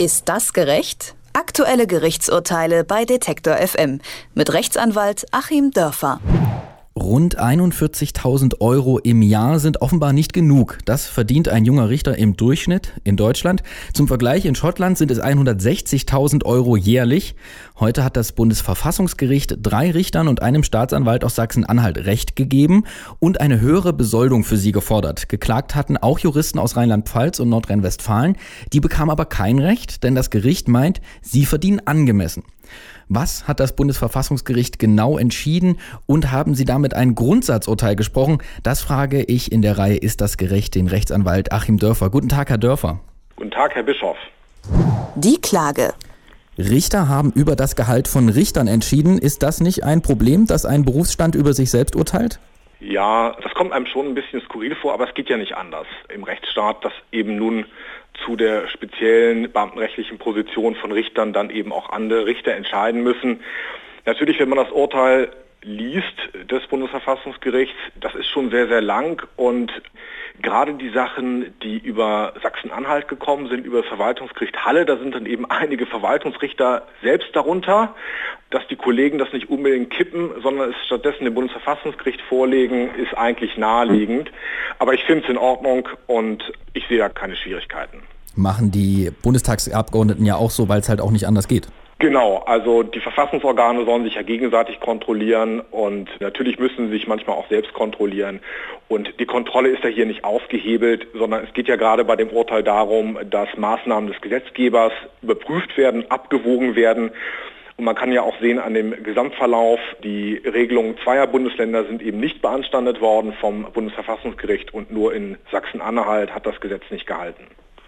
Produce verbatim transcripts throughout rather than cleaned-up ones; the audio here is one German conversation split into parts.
Ist das gerecht? Aktuelle Gerichtsurteile bei Detektor F M mit Rechtsanwalt Achim Dörfer. Rund einundvierzigtausend Euro im Jahr sind offenbar nicht genug. Das verdient ein junger Richter im Durchschnitt in Deutschland. Zum Vergleich, in Schottland sind es hundertsechzigtausend Euro jährlich. Heute hat das Bundesverfassungsgericht drei Richtern und einem Staatsanwalt aus Sachsen-Anhalt Recht gegeben und eine höhere Besoldung für sie gefordert. Geklagt hatten auch Juristen aus Rheinland-Pfalz und Nordrhein-Westfalen. Die bekamen aber kein Recht, denn das Gericht meint, sie verdienen angemessen. Was hat das Bundesverfassungsgericht genau entschieden und haben Sie damit ein Grundsatzurteil gesprochen? Das frage ich in der Reihe Ist das gerecht? Den Rechtsanwalt Achim Dörfer. Guten Tag, Herr Dörfer. Guten Tag, Herr Bischof. Die Klage. Richter haben über das Gehalt von Richtern entschieden. Ist das nicht ein Problem, dass ein Berufsstand über sich selbst urteilt? Ja, das kommt einem schon ein bisschen skurril vor, aber es geht ja nicht anders im Rechtsstaat, dass eben nun zu der speziellen beamtenrechtlichen Position von Richtern dann eben auch andere Richter entscheiden müssen. Natürlich, wenn man das Urteil liest des Bundesverfassungsgerichts, das ist schon sehr, sehr lang und gerade die Sachen, die über Sachsen-Anhalt gekommen sind, über das Verwaltungsgericht Halle, da sind dann eben einige Verwaltungsrichter selbst darunter, dass die Kollegen das nicht unbedingt kippen, sondern es stattdessen dem Bundesverfassungsgericht vorlegen, ist eigentlich naheliegend. Aber ich finde es in Ordnung und ich sehe da keine Schwierigkeiten. Machen die Bundestagsabgeordneten ja auch so, weil es halt auch nicht anders geht. Genau, also die Verfassungsorgane sollen sich ja gegenseitig kontrollieren und natürlich müssen sie sich manchmal auch selbst kontrollieren. Und die Kontrolle ist ja hier nicht aufgehebelt, sondern es geht ja gerade bei dem Urteil darum, dass Maßnahmen des Gesetzgebers überprüft werden, abgewogen werden. Und man kann ja auch sehen an dem Gesamtverlauf, die Regelungen zweier Bundesländer sind eben nicht beanstandet worden vom Bundesverfassungsgericht und nur in Sachsen-Anhalt hat das Gesetz nicht gehalten.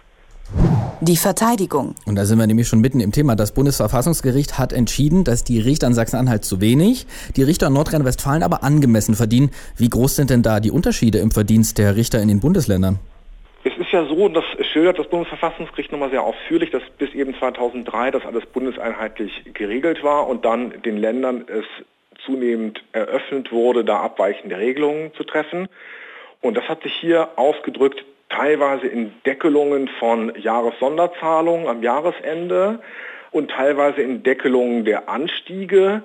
Die Verteidigung. Und da sind wir nämlich schon mitten im Thema. Das Bundesverfassungsgericht hat entschieden, dass die Richter in Sachsen-Anhalt zu wenig, die Richter in Nordrhein-Westfalen aber angemessen verdienen. Wie groß sind denn da die Unterschiede im Verdienst der Richter in den Bundesländern? Es ist ja so, das schildert das Bundesverfassungsgericht nochmal sehr ausführlich, dass bis eben zweitausenddrei das alles bundeseinheitlich geregelt war und dann den Ländern es zunehmend eröffnet wurde, da abweichende Regelungen zu treffen. Und das hat sich hier ausgedrückt, teilweise in Deckelungen von Jahressonderzahlungen am Jahresende und teilweise in Deckelungen der Anstiege.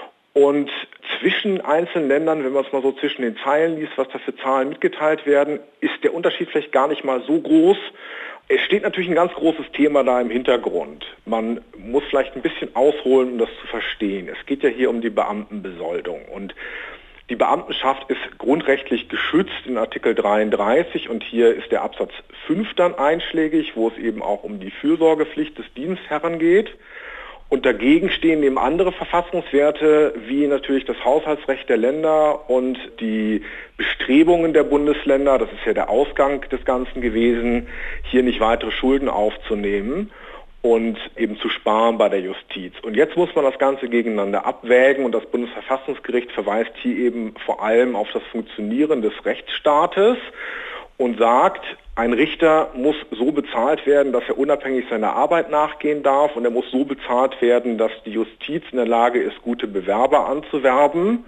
Und zwischen einzelnen Ländern, wenn man es mal so zwischen den Zeilen liest, was da für Zahlen mitgeteilt werden, ist der Unterschied vielleicht gar nicht mal so groß. Es steht natürlich ein ganz großes Thema da im Hintergrund. Man muss vielleicht ein bisschen ausholen, um das zu verstehen. Es geht ja hier um die Beamtenbesoldung und die Beamtenschaft ist grundrechtlich geschützt in Artikel dreiunddreißig und hier ist der Absatz fünf dann einschlägig, wo es eben auch um die Fürsorgepflicht des Dienstherren geht. Und dagegen stehen eben andere Verfassungswerte, wie natürlich das Haushaltsrecht der Länder und die Bestrebungen der Bundesländer, das ist ja der Ausgang des Ganzen gewesen, hier nicht weitere Schulden aufzunehmen und eben zu sparen bei der Justiz. Und jetzt muss man das Ganze gegeneinander abwägen und das Bundesverfassungsgericht verweist hier eben vor allem auf das Funktionieren des Rechtsstaates und sagt, ein Richter muss so bezahlt werden, dass er unabhängig seiner Arbeit nachgehen darf und er muss so bezahlt werden, dass die Justiz in der Lage ist, gute Bewerber anzuwerben.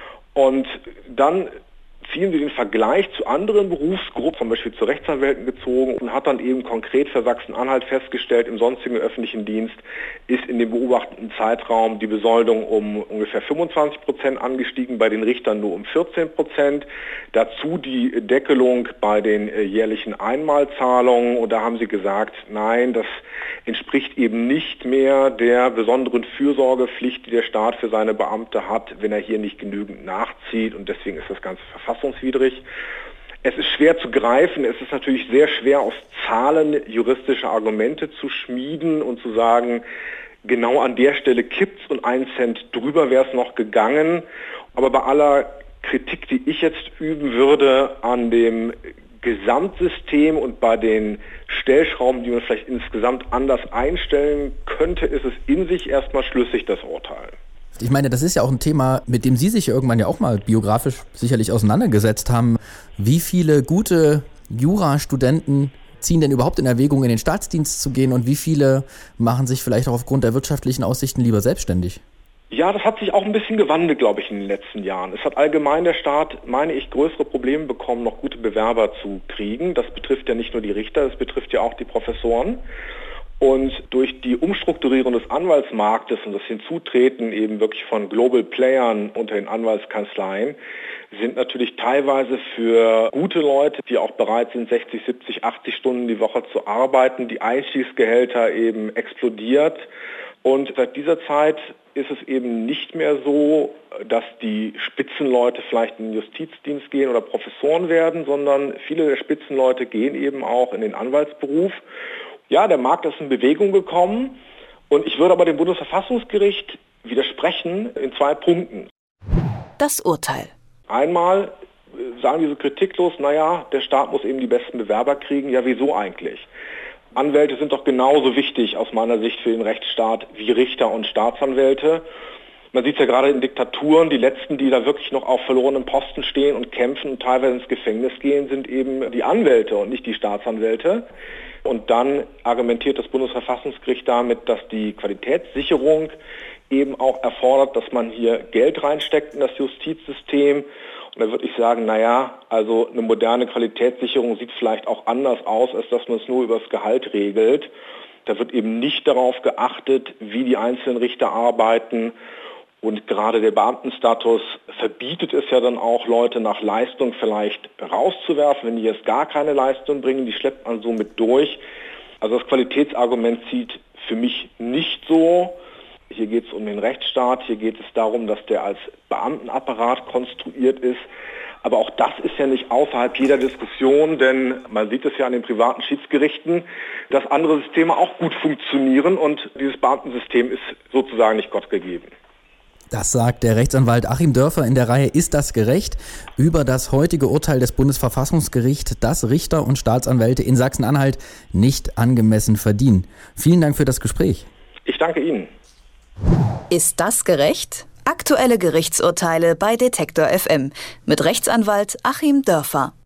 Und dann ziehen sie den Vergleich zu anderen Berufsgruppen, zum Beispiel zu Rechtsanwälten gezogen und hat dann eben konkret für Sachsen-Anhalt festgestellt, im sonstigen öffentlichen Dienst ist in dem beobachteten Zeitraum die Besoldung um ungefähr fünfundzwanzig Prozent angestiegen, bei den Richtern nur um vierzehn Prozent. Dazu die Deckelung bei den jährlichen Einmalzahlungen und da haben sie gesagt, nein, das entspricht eben nicht mehr der besonderen Fürsorgepflicht, die der Staat für seine Beamte hat, wenn er hier nicht genügend nachzieht und deswegen ist das Ganze verfassungswidrig. Es ist schwer zu greifen, es ist natürlich sehr schwer aus Zahlen juristische Argumente zu schmieden und zu sagen, genau an der Stelle kippt's und ein Cent drüber wäre es noch gegangen. Aber bei aller Kritik, die ich jetzt üben würde an dem Gesamtsystem und bei den Stellschrauben, die man vielleicht insgesamt anders einstellen könnte, ist es in sich erstmal schlüssig, das Urteil. Ich meine, das ist ja auch ein Thema, mit dem Sie sich irgendwann ja auch mal biografisch sicherlich auseinandergesetzt haben. Wie viele gute Jurastudenten ziehen denn überhaupt in Erwägung, in den Staatsdienst zu gehen und wie viele machen sich vielleicht auch aufgrund der wirtschaftlichen Aussichten lieber selbstständig? Ja, das hat sich auch ein bisschen gewandelt, glaube ich, in den letzten Jahren. Es hat allgemein der Staat, meine ich, größere Probleme bekommen, noch gute Bewerber zu kriegen. Das betrifft ja nicht nur die Richter, das betrifft ja auch die Professoren. Und durch die Umstrukturierung des Anwaltsmarktes und das Hinzutreten eben wirklich von Global Playern unter den Anwaltskanzleien sind natürlich teilweise für gute Leute, die auch bereit sind, sechzig, siebzig, achtzig Stunden die Woche zu arbeiten, die Einstiegsgehälter eben explodiert. Und seit dieser Zeit ist es eben nicht mehr so, dass die Spitzenleute vielleicht in den Justizdienst gehen oder Professoren werden, sondern viele der Spitzenleute gehen eben auch in den Anwaltsberuf. Ja, der Markt ist in Bewegung gekommen und ich würde aber dem Bundesverfassungsgericht widersprechen in zwei Punkten. Das Urteil. Einmal sagen diese kritiklos, naja, der Staat muss eben die besten Bewerber kriegen. Ja, wieso eigentlich? Anwälte sind doch genauso wichtig aus meiner Sicht für den Rechtsstaat wie Richter und Staatsanwälte. Man sieht es ja gerade in Diktaturen, die letzten, die da wirklich noch auf verlorenen Posten stehen und kämpfen und teilweise ins Gefängnis gehen, sind eben die Anwälte und nicht die Staatsanwälte. Und dann argumentiert das Bundesverfassungsgericht damit, dass die Qualitätssicherung eben auch erfordert, dass man hier Geld reinsteckt in das Justizsystem. Und da würde ich sagen, naja, also eine moderne Qualitätssicherung sieht vielleicht auch anders aus, als dass man es nur über das Gehalt regelt. Da wird eben nicht darauf geachtet, wie die einzelnen Richter arbeiten. Und gerade der Beamtenstatus verbietet es ja dann auch, Leute nach Leistung vielleicht rauszuwerfen, wenn die jetzt gar keine Leistung bringen, die schleppt man so mit durch. Also das Qualitätsargument zieht für mich nicht so. Hier geht es um den Rechtsstaat, hier geht es darum, dass der als Beamtenapparat konstruiert ist. Aber auch das ist ja nicht außerhalb jeder Diskussion, denn man sieht es ja an den privaten Schiedsgerichten, dass andere Systeme auch gut funktionieren und dieses Beamtensystem ist sozusagen nicht Gott gegeben. Das sagt der Rechtsanwalt Achim Dörfer in der Reihe Ist das gerecht? Über das heutige Urteil des Bundesverfassungsgerichts, dass Richter und Staatsanwälte in Sachsen-Anhalt nicht angemessen verdienen. Vielen Dank für das Gespräch. Ich danke Ihnen. Ist das gerecht? Aktuelle Gerichtsurteile bei Detektor F M mit Rechtsanwalt Achim Dörfer.